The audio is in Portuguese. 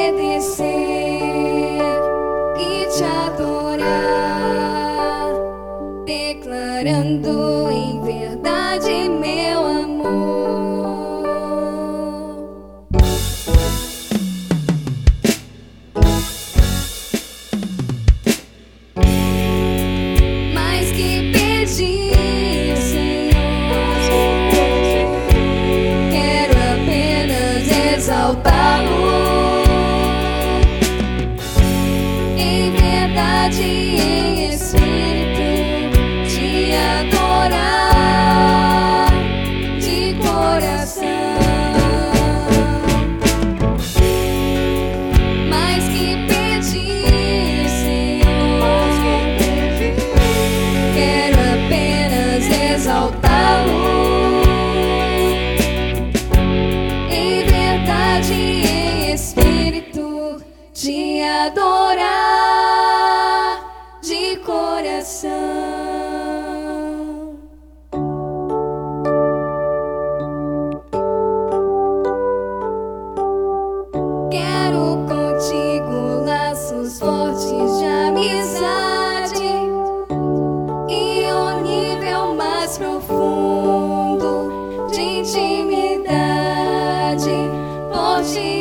obedecer e te adorar, declarando em verdade meu amor. Mais que pedir, Senhor, quero apenas exaltá-lo em verdade e em espírito, te adorar de coração. Mais que pedir, Senhor, quero apenas exaltá-lo em verdade e em espírito, te adorar de coração. Quero contigo laços fortes de amizade e um nível mais profundo de intimidade, por ti